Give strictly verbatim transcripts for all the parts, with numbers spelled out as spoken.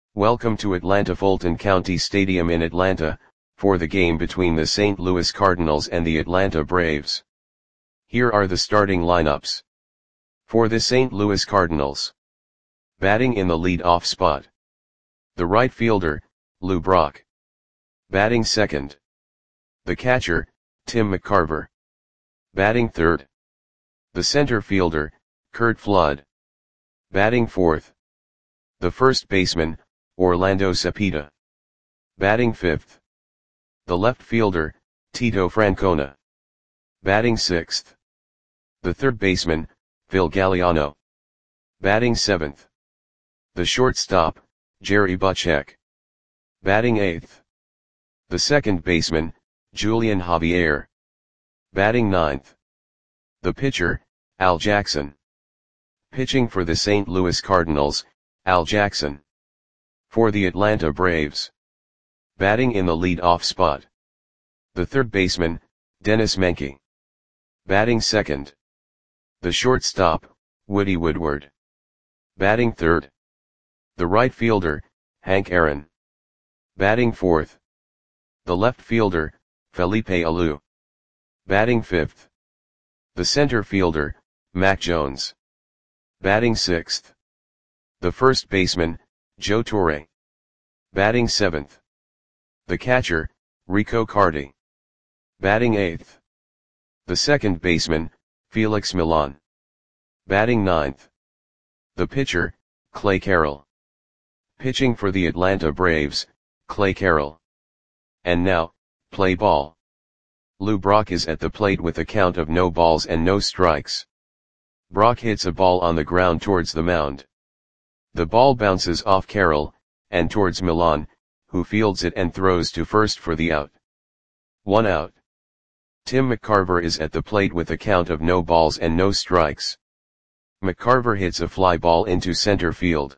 Welcome to Atlanta Fulton County Stadium in Atlanta, for the game between the Saint Louis Cardinals and the Atlanta Braves. Here are the starting lineups. For the Saint Louis Cardinals. Batting in the lead-off spot. The right fielder, Lou Brock. Batting second. The catcher, Tim McCarver. Batting third. The center fielder, Curt Flood. Batting fourth. The first baseman, Orlando Cepeda. Batting fifth. The left fielder, Tito Francona. Batting sixth. The third baseman, Phil Galliano. Batting seventh. The shortstop, Jerry Butchek. Batting eighth. The second baseman, Julian Javier. Batting ninth. The pitcher, Al Jackson. Pitching for the Saint Louis Cardinals, Al Jackson. For the Atlanta Braves. Batting in the lead-off spot. The third baseman, Dennis Menke. Batting second. The shortstop, Woody Woodward. Batting third. The right fielder, Hank Aaron. Batting fourth. The left fielder, Felipe Alou. Batting fifth. The center fielder, Mac Jones. Batting sixth. The first baseman, Joe Torre. Batting seventh. The catcher, Rico Carty. Batting eighth. The second baseman, Felix Millan. Batting ninth. The pitcher, Clay Carroll. Pitching for the Atlanta Braves, Clay Carroll. And now, play ball. Lou Brock is at the plate with a count of no balls and no strikes. Brock hits a ball on the ground towards the mound. The ball bounces off Carroll, and towards Millan, who fields it and throws to first for the out. One out. Tim McCarver is at the plate with a count of no balls and no strikes. McCarver hits a fly ball into center field.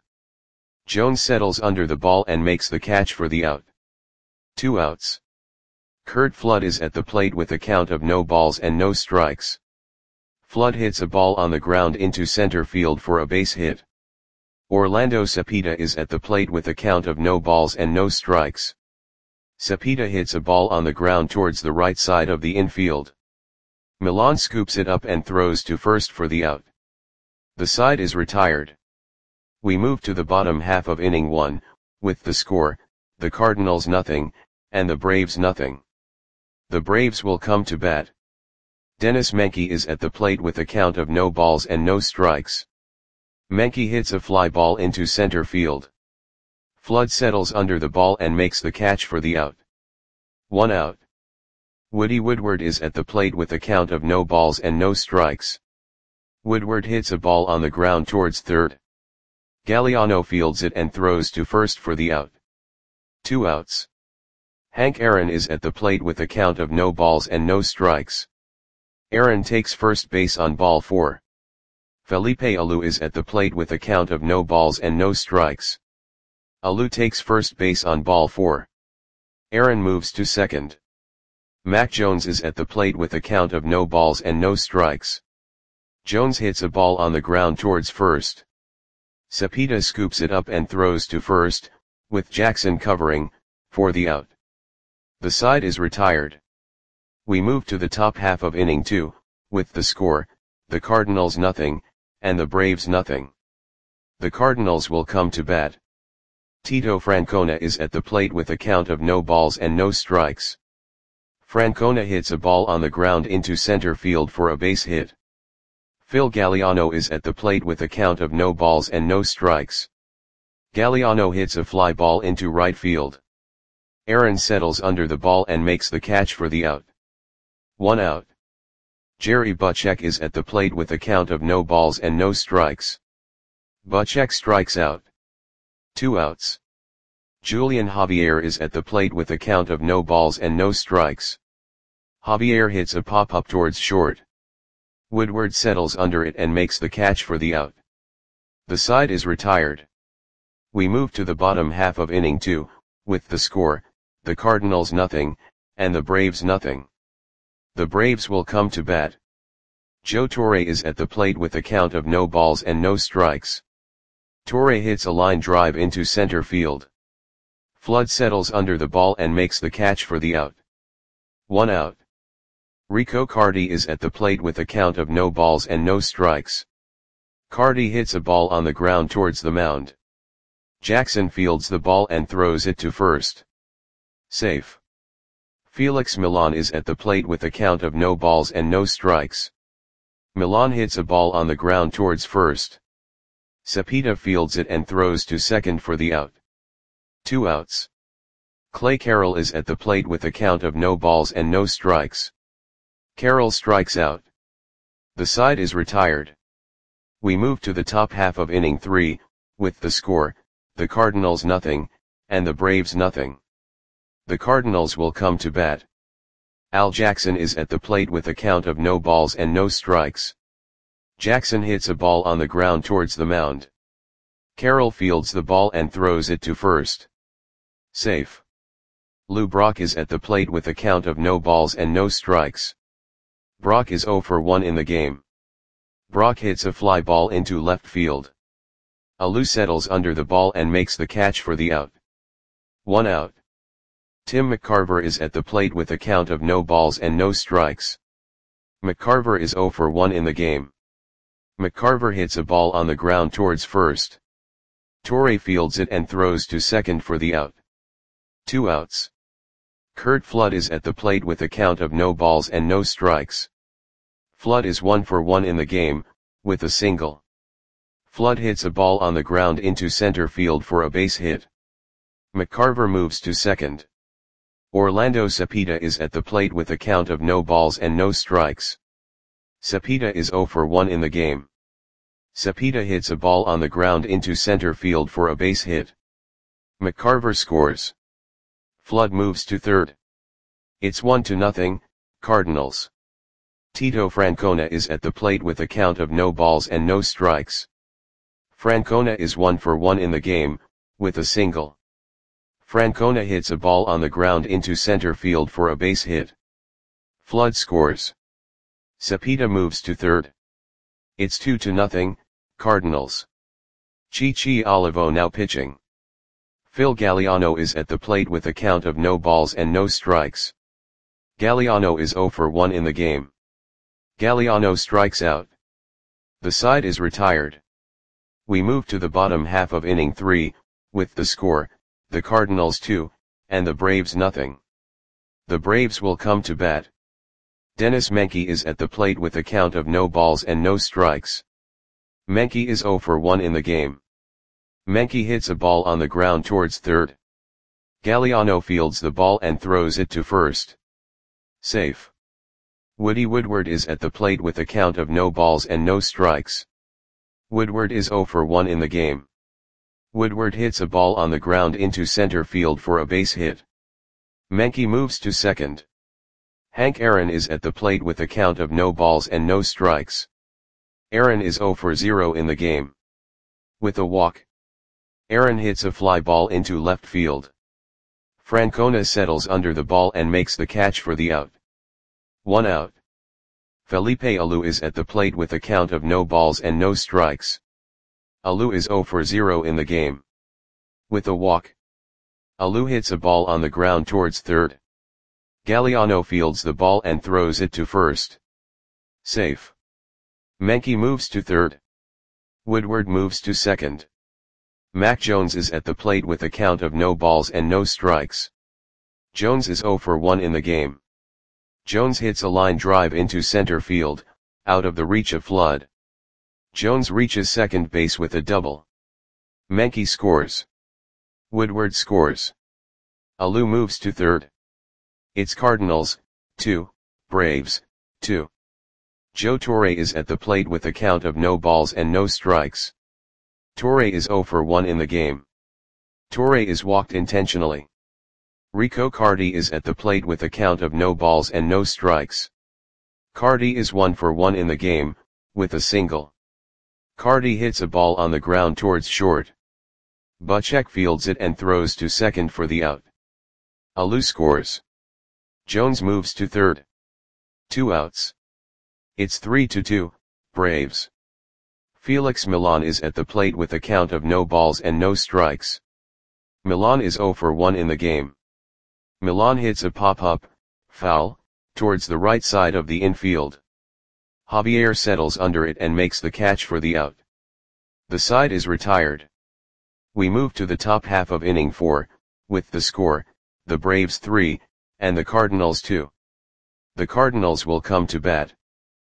Jones settles under the ball and makes the catch for the out. Two outs. Curt Flood is at the plate with a count of no balls and no strikes. Flood hits a ball on the ground into center field for a base hit. Orlando Cepeda is at the plate with a count of no balls and no strikes. Cepeda hits a ball on the ground towards the right side of the infield. Millan scoops it up and throws to first for the out. The side is retired. We move to the bottom half of inning one, with the score, the Cardinals nothing, and the Braves nothing. The Braves will come to bat. Dennis Menke is at the plate with a count of no balls and no strikes. Menke hits a fly ball into center field. Flood settles under the ball and makes the catch for the out. One out. Woody Woodward is at the plate with a count of no balls and no strikes. Woodward hits a ball on the ground towards third. Galliano fields it and throws to first for the out. Two outs. Hank Aaron is at the plate with a count of no balls and no strikes. Aaron takes first base on ball four. Felipe Alou is at the plate with a count of no balls and no strikes. Alou takes first base on ball four. Aaron moves to second. Mac Jones is at the plate with a count of no balls and no strikes. Jones hits a ball on the ground towards first. Cepeda scoops it up and throws to first, with Jackson covering, for the out. The side is retired. We move to the top half of inning two, with the score, the Cardinals nothing, and the Braves nothing. The Cardinals will come to bat. Tito Francona is at the plate with a count of no balls and no strikes. Francona hits a ball on the ground into center field for a base hit. Phil Galliano is at the plate with a count of no balls and no strikes. Galliano hits a fly ball into right field. Aaron settles under the ball and makes the catch for the out. One out. Jerry Butchek is at the plate with a count of no balls and no strikes. Butchek strikes out. Two outs. Julian Javier is at the plate with a count of no balls and no strikes. Javier hits a pop-up towards short. Woodward settles under it and makes the catch for the out. The side is retired. We move to the bottom half of inning two, with the score, the Cardinals nothing, and the Braves nothing. The Braves will come to bat. Joe Torre is at the plate with a count of no balls and no strikes. Torre hits a line drive into center field. Flood settles under the ball and makes the catch for the out. One out. Rico Cardi is at the plate with a count of no balls and no strikes. Cardi hits a ball on the ground towards the mound. Jackson fields the ball and throws it to first. Safe. Felix Milan is at the plate with a count of no balls and no strikes. Milan hits a ball on the ground towards first. Cepeda fields it and throws to second for the out. Two outs. Clay Carroll is at the plate with a count of no balls and no strikes. Carroll strikes out. The side is retired. We move to the top half of inning three, with the score, the Cardinals nothing, and the Braves nothing. The Cardinals will come to bat. Al Jackson is at the plate with a count of no balls and no strikes. Jackson hits a ball on the ground towards the mound. Carroll fields the ball and throws it to first. Safe. Lou Brock is at the plate with a count of no balls and no strikes. Brock is oh for one in the game. Brock hits a fly ball into left field. Alou settles under the ball and makes the catch for the out. One out. Tim McCarver is at the plate with a count of no balls and no strikes. McCarver is oh for one in the game. McCarver hits a ball on the ground towards first. Torre fields it and throws to second for the out. Two outs. Curt Flood is at the plate with a count of no balls and no strikes. Flood is one for one in the game, with a single. Flood hits a ball on the ground into center field for a base hit. McCarver moves to second. Orlando Cepeda is at the plate with a count of no balls and no strikes. Cepeda is oh for one in the game. Cepeda hits a ball on the ground into center field for a base hit. McCarver scores. Flood moves to third. It's one to nothing, Cardinals. Tito Francona is at the plate with a count of no balls and no strikes. Francona is one for one in the game, with a single. Francona hits a ball on the ground into center field for a base hit. Flood scores. Cepeda moves to third. It's two to nothing, Cardinals. Chichi Olivo now pitching. Phil Galliano is at the plate with a count of no balls and no strikes. Galliano is oh for one in the game. Galliano strikes out. The side is retired. We move to the bottom half of inning three, with the score, the Cardinals two, and the Braves nothing. The Braves will come to bat. Dennis Menke is at the plate with a count of no balls and no strikes. Menke is oh for one in the game. Menke hits a ball on the ground towards third. Galliano fields the ball and throws it to first. Safe. Woody Woodward is at the plate with a count of no balls and no strikes. Woodward is oh for one in the game. Woodward hits a ball on the ground into center field for a base hit. Menke moves to second. Hank Aaron is at the plate with a count of no balls and no strikes. Aaron is oh for zero in the game. With a walk. Aaron hits a fly ball into left field. Francona settles under the ball and makes the catch for the out. One out. Felipe Alou is at the plate with a count of no balls and no strikes. Alou is oh for zero in the game. With a walk. Alou hits a ball on the ground towards third. Galliano fields the ball and throws it to first. Safe. Menke moves to third. Woodward moves to second. Mac Jones is at the plate with a count of no balls and no strikes. Jones is oh for one in the game. Jones hits a line drive into center field, out of the reach of Flood. Jones reaches second base with a double. Menke scores. Woodward scores. Alou moves to third. It's Cardinals, two, Braves, two. Joe Torre is at the plate with a count of no balls and no strikes. Torre is oh for one in the game. Torre is walked intentionally. Rico Cardi is at the plate with a count of no balls and no strikes. Cardi is one for one in the game, with a single. Cardi hits a ball on the ground towards short. Buchek fields it and throws to second for the out. Alou scores. Jones moves to third. Two outs. It's three to two, Braves. Felix Milan is at the plate with a count of no balls and no strikes. Milan is zero for one in the game. Milan hits a pop-up, foul, towards the right side of the infield. Javier settles under it and makes the catch for the out. The side is retired. We move to the top half of inning four, with the score, the Braves three, and the Cardinals two. The Cardinals will come to bat.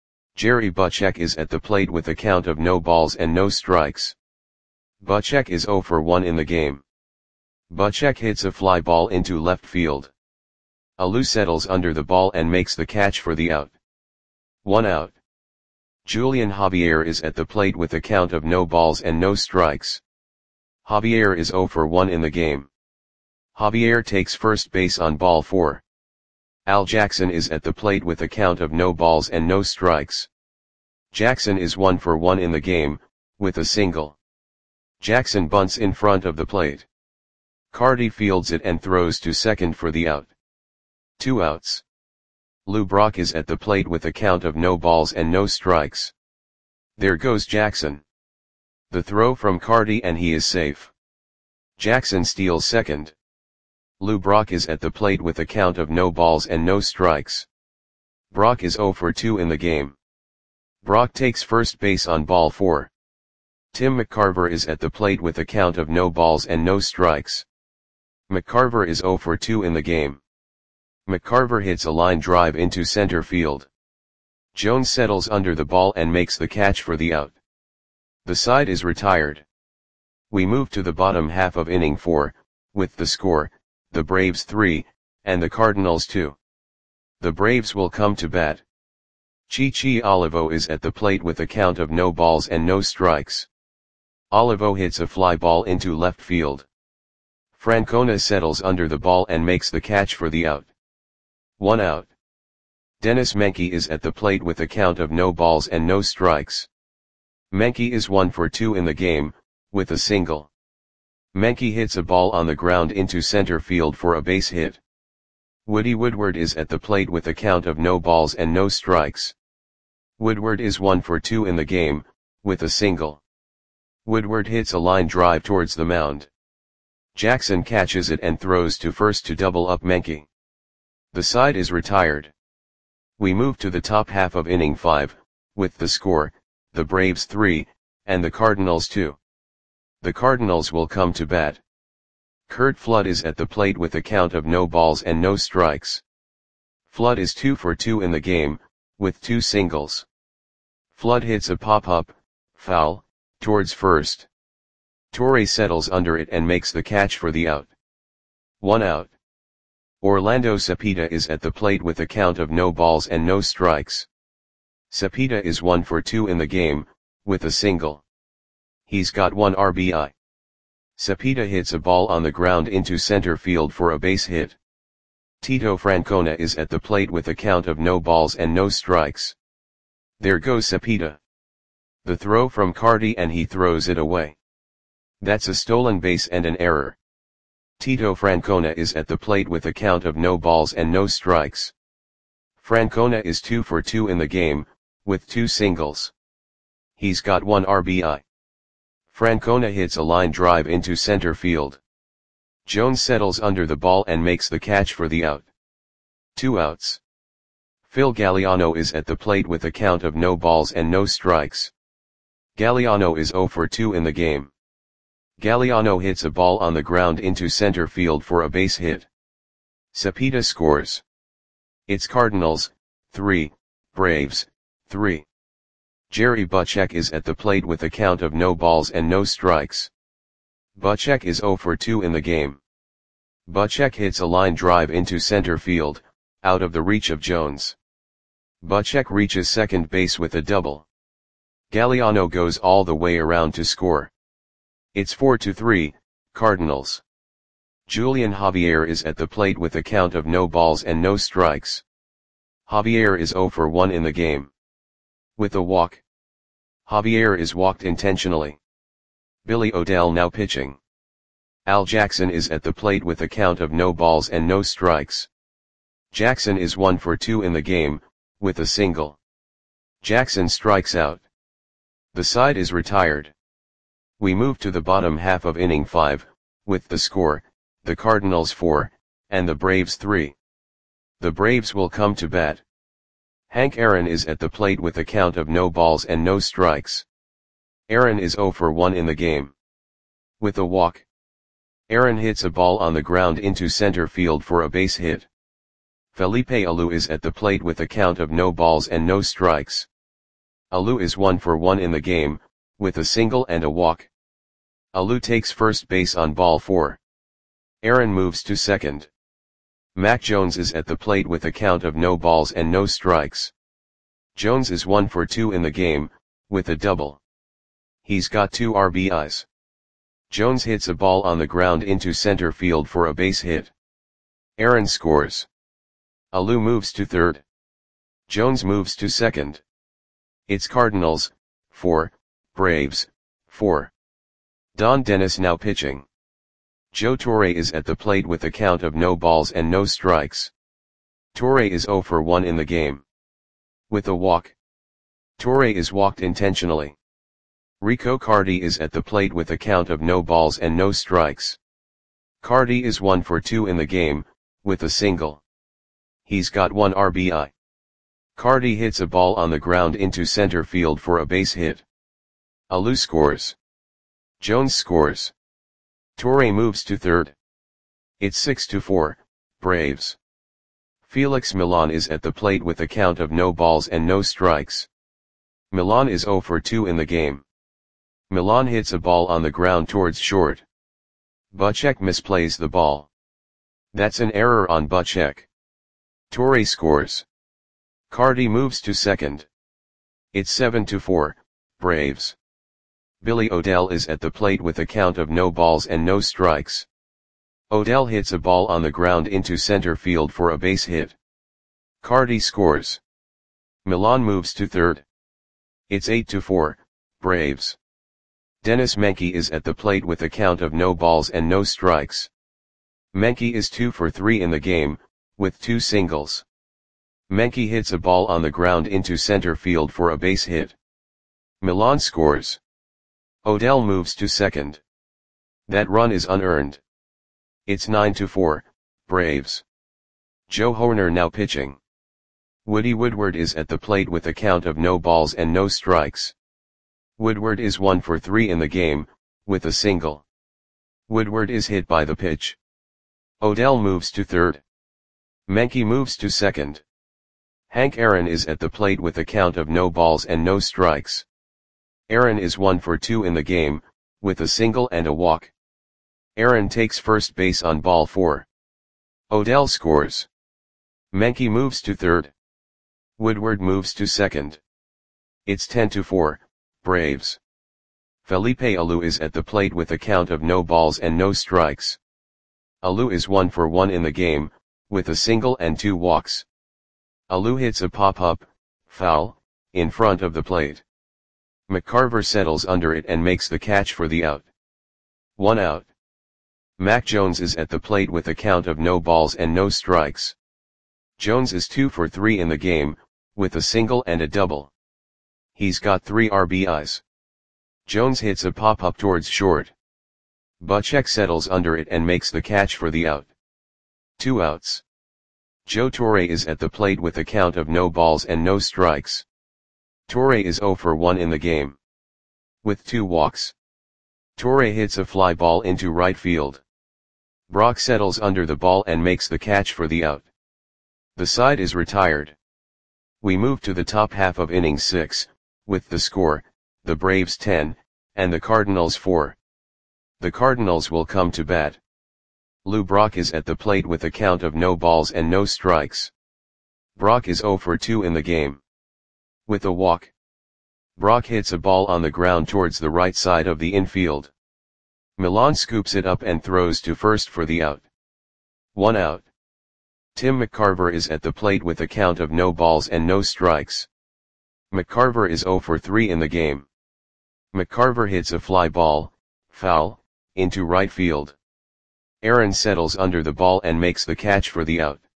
Jerry Butchek is at the plate with a count of no balls and no strikes. Butchek is zero for one in the game. Butchek hits a fly ball into left field. Alou settles under the ball and makes the catch for the out. One out. Julian Javier is at the plate with a count of no balls and no strikes. Javier is zero for one in the game. Javier takes first base on ball four. Al Jackson is at the plate with a count of no balls and no strikes. Jackson is one for one in the game, with a single. Jackson bunts in front of the plate. Carty fields it and throws to second for the out. Two outs. Lou Brock is at the plate with a count of no balls and no strikes. There goes Jackson. The throw from Carty and he is safe. Jackson steals second. Lou Brock is at the plate with a count of no balls and no strikes. Brock is zero for two in the game. Brock takes first base on ball four. Tim McCarver is at the plate with a count of no balls and no strikes. McCarver is zero for two in the game. McCarver hits a line drive into center field. Jones settles under the ball and makes the catch for the out. The side is retired. We move to the bottom half of inning four, with the score, the Braves three, and the Cardinals two. The Braves will come to bat. Chichi Olivo is at the plate with a count of no balls and no strikes. Olivo hits a fly ball into left field. Francona settles under the ball and makes the catch for the out. One out. Dennis Menke is at the plate with a count of no balls and no strikes. Menke is one for two in the game, with a single. Menke hits a ball on the ground into center field for a base hit. Woody Woodward is at the plate with a count of no balls and no strikes. Woodward is one for two in the game, with a single. Woodward hits a line drive towards the mound. Jackson catches it and throws to first to double up Menke. The side is retired. We move to the top half of inning five, with the score, the Braves three, and the Cardinals two. The Cardinals will come to bat. Curt Flood is at the plate with a count of no balls and no strikes. Flood is two for two in the game, with two singles. Flood hits a pop-up, foul, towards first. Torre settles under it and makes the catch for the out. One out. Orlando Cepeda is at the plate with a count of no balls and no strikes. Cepeda is one for two in the game, with a single. He's got one R B I. Cepeda hits a ball on the ground into center field for a base hit. Tito Francona is at the plate with a count of no balls and no strikes. There goes Cepeda. The throw from Carty and he throws it away. That's a stolen base and an error. Tito Francona is at the plate with a count of no balls and no strikes. Francona is two for two in the game, with two singles. He's got one R B I. Francona hits a line drive into center field. Jones settles under the ball and makes the catch for the out. Two outs. Phil Galliano is at the plate with a count of no balls and no strikes. Galliano is zero for two in the game. Galliano hits a ball on the ground into center field for a base hit. Cepeda scores. It's Cardinals, three, Braves, three. Jerry Butchek is at the plate with a count of no balls and no strikes. Butchek is zero for two in the game. Butchek hits a line drive into center field, out of the reach of Jones. Butchek reaches second base with a double. Galliano goes all the way around to score. It's four to three, Cardinals. Julian Javier is at the plate with a count of no balls and no strikes. Javier is zero for one in the game. With a walk. Javier is walked intentionally. Billy O'Dell now pitching. Al Jackson is at the plate with a count of no balls and no strikes. Jackson is one for two in the game, with a single. Jackson strikes out. The side is retired. We move to the bottom half of inning five, with the score, the Cardinals four, and the Braves three. The Braves will come to bat. Hank Aaron is at the plate with a count of no balls and no strikes. Aaron is oh for one in the game. With a walk, Aaron hits a ball on the ground into center field for a base hit. Felipe Alou is at the plate with a count of no balls and no strikes. Alou is one for one in the game, with a single and a walk. Alou takes first base on ball four. Aaron moves to second. Mac Jones is at the plate with a count of no balls and no strikes. Jones is one for two in the game, with a double. He's got two R B Is. Jones hits a ball on the ground into center field for a base hit. Aaron scores. Alou moves to third. Jones moves to second. It's Cardinals, four, Braves, four. Don Dennis now pitching. Joe Torre is at the plate with a count of no balls and no strikes. Torre is oh for one in the game. With a walk. Torre is walked intentionally. Rico Cardi is at the plate with a count of no balls and no strikes. Cardi is one for two in the game, with a single. He's got one R B I. Cardi hits a ball on the ground into center field for a base hit. Alou scores. Jones scores. Torre moves to third. It's six to four, Braves. Felix Millan is at the plate with a count of no balls and no strikes. Millan is oh for two in the game. Millan hits a ball on the ground towards short. Buchek misplays the ball. That's an error on Buchek. Torre scores. Cardi moves to second. It's seven to four, Braves. Billy O'Dell is at the plate with a count of no balls and no strikes. O'Dell hits a ball on the ground into center field for a base hit. Cardi scores. Millan moves to third. It's eight to four, Braves. Dennis Menke is at the plate with a count of no balls and no strikes. Menke is two for three in the game, with two singles. Menke hits a ball on the ground into center field for a base hit. Millan scores. O'Dell moves to second. That run is unearned. It's nine to four, Braves. Joe Hoerner now pitching. Woody Woodward is at the plate with a count of no balls and no strikes. Woodward is one for three in the game, with a single. Woodward is hit by the pitch. O'Dell moves to third. Menke moves to second. Hank Aaron is at the plate with a count of no balls and no strikes. Aaron is one for two in the game, with a single and a walk. Aaron takes first base on ball four. O'Dell scores. Menke moves to third. Woodward moves to second. It's ten to four, Braves. Felipe Alou is at the plate with a count of no balls and no strikes. Alou is one for one in the game, with a single and two walks. Alou hits a pop-up, foul, in front of the plate. McCarver settles under it and makes the catch for the out. One out. Mac Jones is at the plate with a count of no balls and no strikes. Jones is two for three in the game, with a single and a double. He's got three R B Is. Jones hits a pop-up towards short. Buchek settles under it and makes the catch for the out. Two outs. Joe Torre is at the plate with a count of no balls and no strikes. Torre is oh for one in the game. With two walks. Torre hits a fly ball into right field. Brock settles under the ball and makes the catch for the out. The side is retired. We move to the top half of inning six, with the score, the Braves ten, and the Cardinals four. The Cardinals will come to bat. Lou Brock is at the plate with a count of no balls and no strikes. Brock is oh for two in the game. With a walk. Brock hits a ball on the ground towards the right side of the infield. Millan scoops it up and throws to first for the out. One out. Tim McCarver is at the plate with a count of no balls and no strikes. McCarver is oh for three in the game. McCarver hits a fly ball, foul, into right field. Aaron settles under the ball and makes the catch for the out.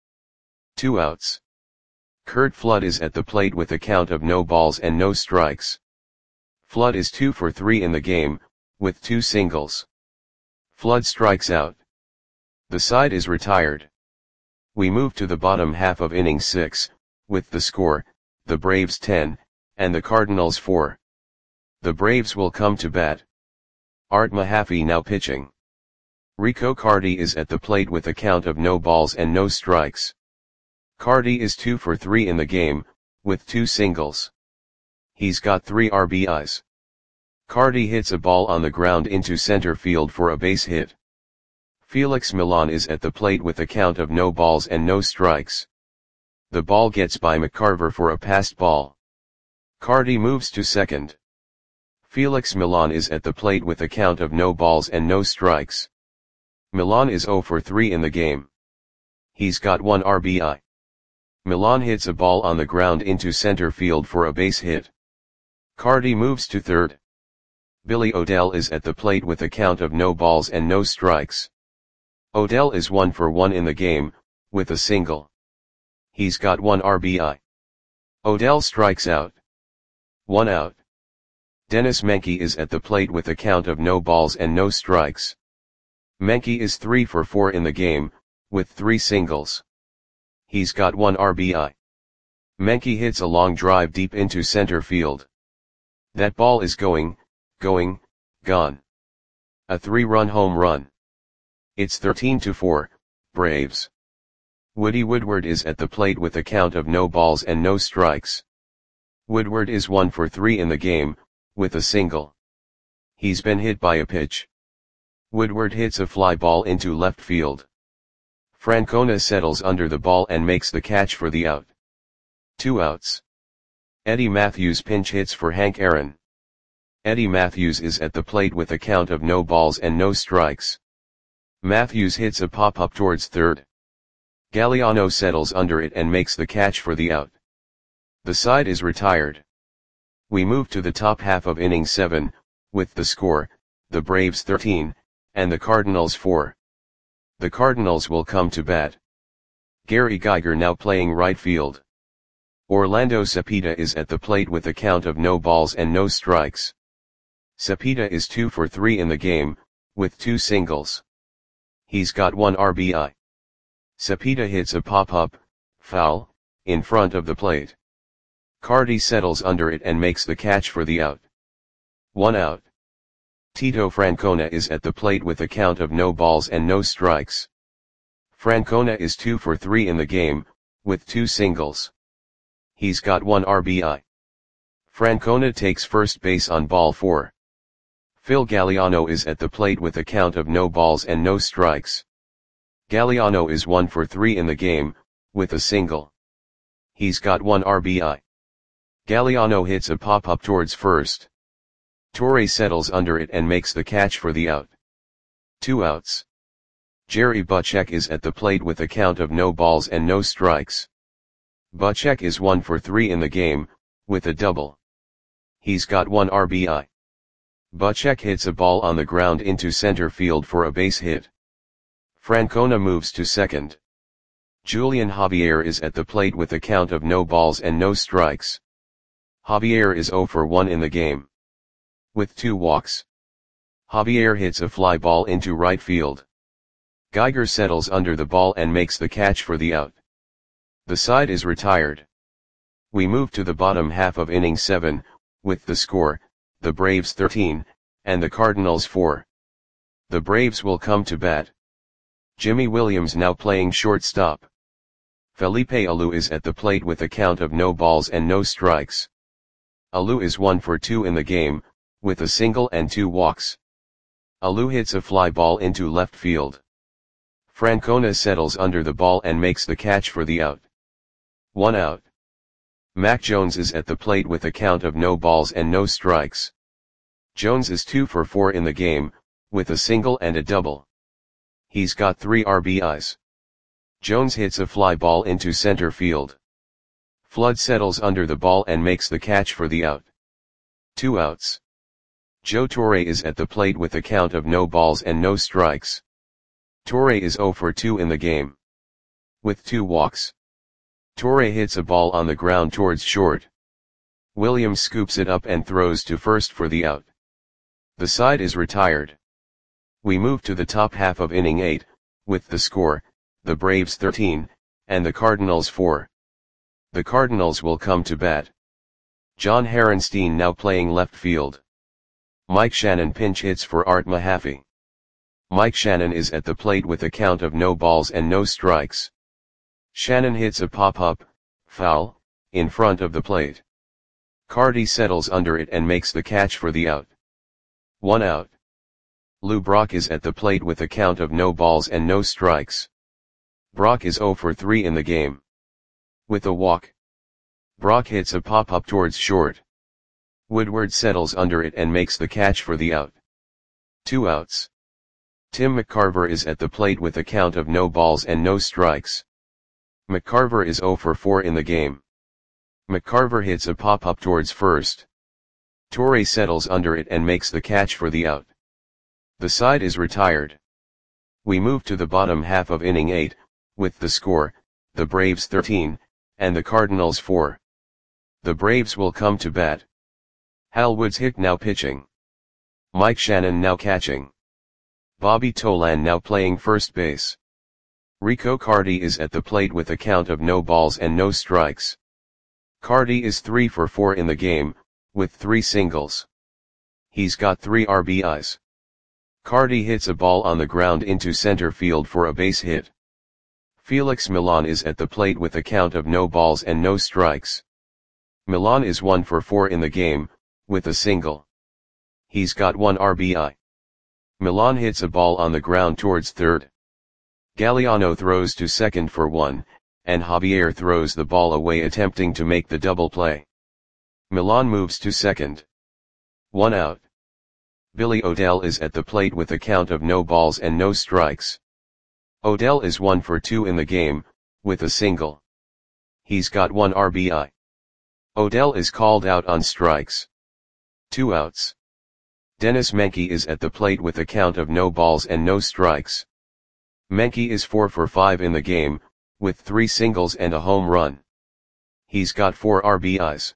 Two outs. Curt Flood is at the plate with a count of no balls and no strikes. Flood is two for three in the game, with two singles. Flood strikes out. The side is retired. We move to the bottom half of inning six, with the score, the Braves ten, and the Cardinals four. The Braves will come to bat. Art Mahaffey now pitching. Rico Carty is at the plate with a count of no balls and no strikes. Carty is two for three in the game, with two singles. He's got three R B Is. Carty hits a ball on the ground into center field for a base hit. Felix Millan is at the plate with a count of no balls and no strikes. The ball gets by McCarver for a passed ball. Carty moves to second. Felix Millan is at the plate with a count of no balls and no strikes. Millan is zero for three in the game. He's got one R B I. Millan hits a ball on the ground into center field for a base hit. Carty moves to third. Billy O'Dell is at the plate with a count of no balls and no strikes. O'Dell is one for one in the game, with a single. He's got one R B I. O'Dell strikes out. One out. Dennis Menke is at the plate with a count of no balls and no strikes. Menke is three for four in the game, with three singles. He's got one R B I. Menke hits a long drive deep into center field. That ball is going, going, gone. A three-run home run. It's thirteen to four, Braves. Woody Woodward is at the plate with a count of no balls and no strikes. Woodward is one for three in the game, with a single. He's been hit by a pitch. Woodward hits a fly ball into left field. Francona settles under the ball and makes the catch for the out. Two outs. Eddie Matthews pinch hits for Hank Aaron. Eddie Matthews is at the plate with a count of no balls and no strikes. Matthews hits a pop-up towards third. Galliano settles under it and makes the catch for the out. The side is retired. We move to the top half of inning seven, with the score, the Braves thirteen, and the Cardinals four. The Cardinals will come to bat. Gary Geiger now playing right field. Orlando Cepeda is at the plate with a count of no balls and no strikes. Cepeda is two for three in the game, with two singles. He's got one R B I. Cepeda hits a pop-up, foul, in front of the plate. Carty settles under it and makes the catch for the out. One out. Tito Francona is at the plate with a count of no balls and no strikes. Francona is two for three in the game, with two singles. He's got one R B I. Francona takes first base on ball four. Phil Galliano is at the plate with a count of no balls and no strikes. Galliano is one for three in the game, with a single. He's got one R B I. Galliano hits a pop-up towards first. Torre settles under it and makes the catch for the out. Two outs. Jerry Butchek is at the plate with a count of no balls and no strikes. Butchek is one for three in the game, with a double. He's got one R B I. Butchek hits a ball on the ground into center field for a base hit. Francona moves to second. Julian Javier is at the plate with a count of no balls and no strikes. Javier is zero for one in the game. With two walks. Javier hits a fly ball into right field. Geiger settles under the ball and makes the catch for the out. The side is retired. We move to the bottom half of inning seven, with the score, the Braves thirteen, and the Cardinals four. The Braves will come to bat. Jimmy Williams now playing shortstop. Felipe Alou is at the plate with a count of no balls and no strikes. Alou is one for two in the game, with a single and two walks. Alou hits a fly ball into left field. Francona settles under the ball and makes the catch for the out. One out. Mac Jones is at the plate with a count of no balls and no strikes. Jones is two for four in the game, with a single and a double. He's got three R B Is. Jones hits a fly ball into center field. Flood settles under the ball and makes the catch for the out. Two outs. Joe Torre is at the plate with a count of no balls and no strikes. Torre is zero for two in the game. With two walks. Torre hits a ball on the ground towards short. Williams scoops it up and throws to first for the out. The side is retired. We move to the top half of inning eight, with the score, the Braves thirteen, and the Cardinals four. The Cardinals will come to bat. John Harenstein now playing left field. Mike Shannon pinch hits for Art Mahaffey. Mike Shannon is at the plate with a count of no balls and no strikes. Shannon hits a pop-up, foul, in front of the plate. Carty settles under it and makes the catch for the out. One out. Lou Brock is at the plate with a count of no balls and no strikes. Brock is oh for three in the game. With a walk, Brock hits a pop-up towards short. Woodward settles under it and makes the catch for the out. Two outs. Tim McCarver is at the plate with a count of no balls and no strikes. McCarver is oh for four in the game. McCarver hits a pop-up towards first. Torre settles under it and makes the catch for the out. The side is retired. We move to the bottom half of inning eight, with the score, the Braves thirteen, and the Cardinals four. The Braves will come to bat. Hal Woods Hick now pitching. Mike Shannon now catching. Bobby Tolan now playing first base. Rico Carty is at the plate with a count of no balls and no strikes. Carty is three for four in the game, with three singles. He's got three R B Is. Carty hits a ball on the ground into center field for a base hit. Felix Millan is at the plate with a count of no balls and no strikes. Millan is one for four in the game, with a single. He's got one R B I. Millan hits a ball on the ground towards third. Galliano throws to second for one, and Javier throws the ball away attempting to make the double play. Millan moves to second. One out. Billy Odell is at the plate with a count of no balls and no strikes. Odell is one for two in the game, with a single. He's got one R B I. Odell is called out on strikes. Two outs. Dennis Menke is at the plate with a count of no balls and no strikes. Menke is four for five in the game, with three singles and a home run. He's got four R B Is.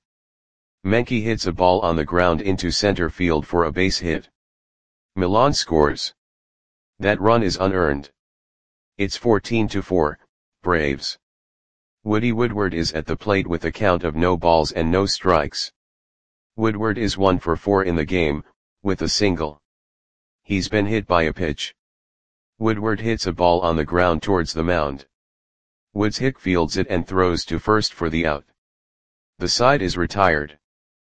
Menke hits a ball on the ground into center field for a base hit. Millan scores. That run is unearned. It's fourteen to four, Braves. Woody Woodward is at the plate with a count of no balls and no strikes. Woodward is one for four in the game, with a single. He's been hit by a pitch. Woodward hits a ball on the ground towards the mound. Woods Hick fields it and throws to first for the out. The side is retired.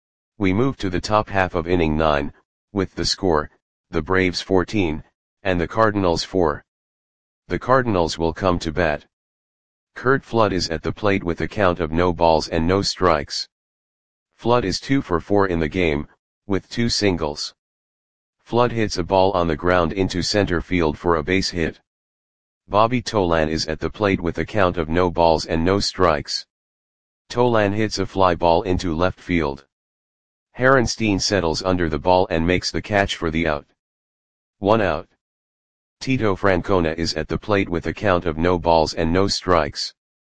We move to the top half of inning nine, with the score, the Braves fourteen, and the Cardinals four. The Cardinals will come to bat. Curt Flood is at the plate with a count of no balls and no strikes. Flood is two for four in the game, with two singles. Flood hits a ball on the ground into center field for a base hit. Bobby Tolan is at the plate with a count of no balls and no strikes. Tolan hits a fly ball into left field. Harenstein settles under the ball and makes the catch for the out. One out. Tito Francona is at the plate with a count of no balls and no strikes.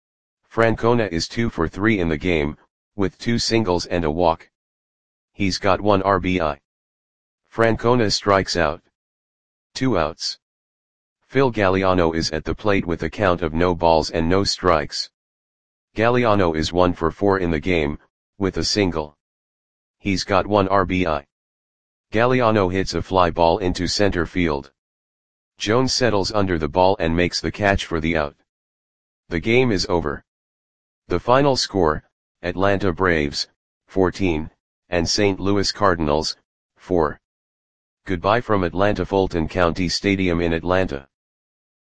Francona is two for three in the game, with two singles and a walk. He's got one R B I. Francona strikes out. Two outs. Phil Galliano is at the plate with a count of no balls and no strikes. Galliano is one for four in the game, with a single. He's got one R B I. Galliano hits a fly ball into center field. Jones settles under the ball and makes the catch for the out. The game is over. The final score, Atlanta Braves, fourteen, and Saint Louis Cardinals, four. Goodbye from Atlanta Fulton County Stadium in Atlanta.